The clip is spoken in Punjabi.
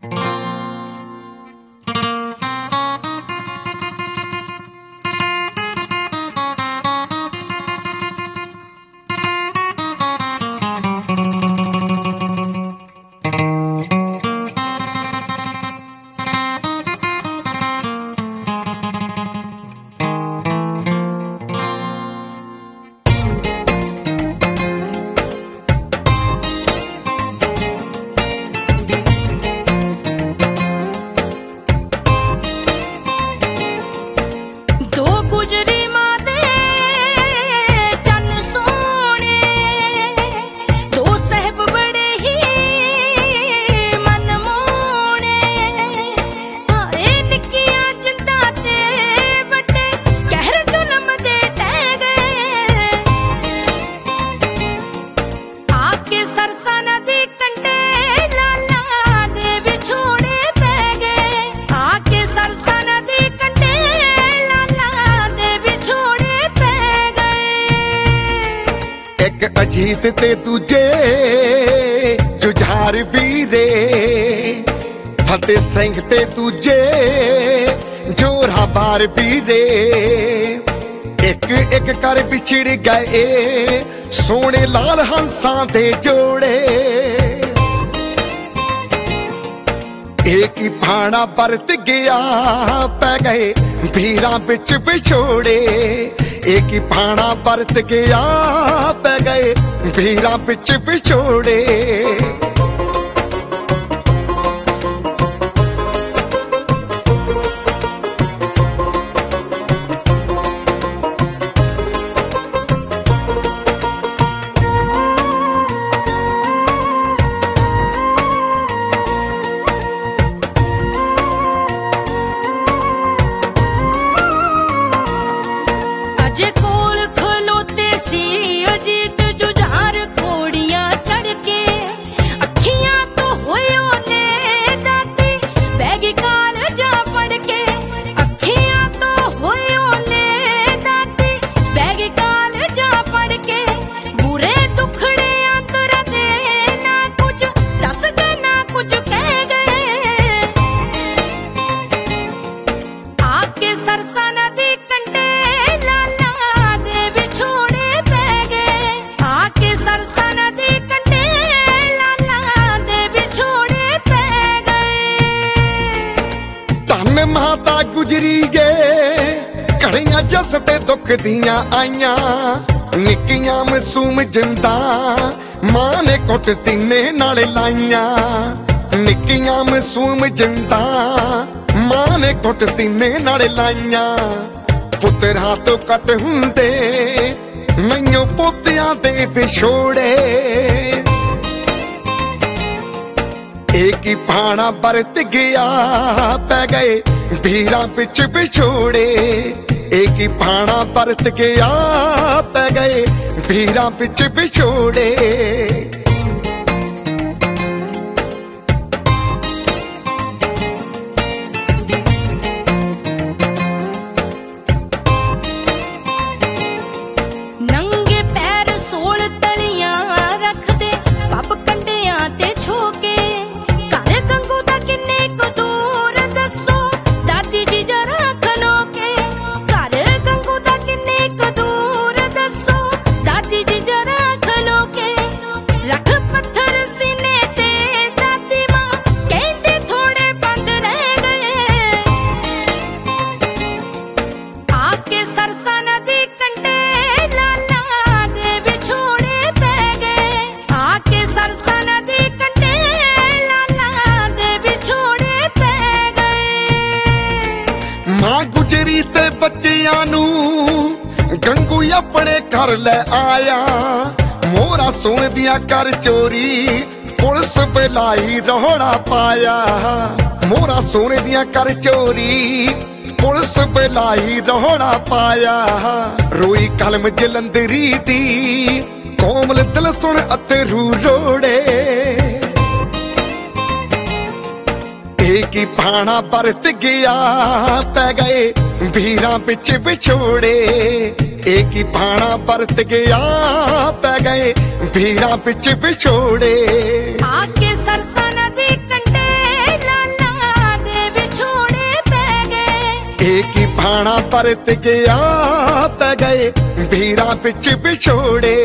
ਅਜੀਤ ਤੇ ਦੂਜੇ ਜੁਝਾਰ ਵੀਰੇ, ਫਤਿਹ ਸਿੰਘ ਤੇ ਦੂਜੇ ਜੋਰਾਵਰ ਵੀਰੇ। ਇੱਕ ਇੱਕ ਕਰ ਵਿਛੜ ਗਏ ਸੋਹਣੇ ਲਾਲ ਹੰਸਾਂ ਦੇ ਜੋੜੇ। ਇੱਕ ਹੀ ਭਾਣਾ ਵਰਤ ਗਿਆ ਪੈ ਗਏ ਵੀਰਾਂ ਵਿੱਚ ਵਿਛੋੜੇ। ਇੱਕ ਹੀ ਭਾਣਾ ਵਰਤ ਗਿਆ ਪੈ ਗਏ ਵੀਰਾਂ ਵਿੱਚ ਵਿਛੋੜੇ। ਮਾਤਾ ਗੁਜਰੀ ਗੇ ਘੜੀਆਂ ਜਸ ਤੇ ਦੁੱਖ ਦੀਆਂ ਆਈਆਂ। ਨਿੱਕੀਆਂ ਮਾਸੂਮ ਜਿੰਦਾਂ ਮਾਂ ਨੇ ਕੁੱਟ ਸੀਨੇ ਨਾਲ ਲਾਈਆਂ। ਨਿੱਕੀਆਂ ਮਾਸੂਮ ਜਿੰਦਾਂ ਮਾਂ ਨੇ ਕੁੱਟ ਸੀਨੇ ਨਾਲ ਲਾਈਆਂ। ਪੁੱਤਰਾਂ ਤੋਂ ਕੱਟ ਹੁੰਦੇ ਨਹੀਂਓ ਪੋਤਿਆਂ ਦੇ ਵਿਛੋੜੇ। ਇੱਕ ਹੀ ਭਾਣਾ ਵਰਤ ਗਿਆ ਪੈ ਗਏ ਵੀਰਾਂ ਵਿੱਚ ਵਿਛੋੜੇ। ਇੱਕ ਹੀ ਭਾਣਾ ਵਰਤ ਗਿਆ ਪੈ ਗਏ ਵੀਰਾਂ ਵਿੱਚ ਵਿਛੋੜੇ। ਨੰਗੇ ਪੈਰ ਸੋਲ ਤਲੀਆਂ ਰੱਖਦੇ ਪੱਬ ਕੰਡਿਆਂ ਤੇ ਛੋਕੇ। ਮਾਂ ਗੁਜਰੀ ਤੇ ਬੱਚਿਆਂ ਨੂੰ ਗੰਗੂ ਆਪਣੇ ਘਰ ਲੈ ਆਇਆ। ਮੋਹਰਾ ਸੋਨੇ ਦੀਆਂ ਕਰ ਚੋਰੀ ਪੁਲਿਸ ਬੁਲਾਈ ਰੌਲਾ ਪਾਇਆ। ਮੋਹਰਾ ਸੋਨੇ ਦੀਆਂ ਕਰ ਚੋਰੀ ਪੁਲਿਸ ਬੁਲਾਈ ਰੌਲਾ ਪਾਇਆ। ਰੋਈ ਕਲਮ ਜਲੰਧਰੀ ਦੀ ਕੋਮਲ ਦਿਲ ਸੁਣ ਅਥਰੂ ਰੋੜੇ। ਇੱਕ ਹੀ ਭਾਣਾ ਵਰਤ ਗਿਆ ਪੈ ਗਏ ਵੀਰਾਂ ਵਿੱਚ ਵਿਛੋੜੇ। ਇੱਕ ਹੀ ਭਾਣਾ ਵਰਤ ਗਿਆ ਪੈ ਗਏ ਵੀਰਾਂ ਵਿੱਚ ਵਿਛੋੜੇ। ਆ ਕੇ ਸਰਸਾ ਨਦੀ ਕੰਢੇ भाणा परत गया पै गए भीरा बिच बिछोड़े।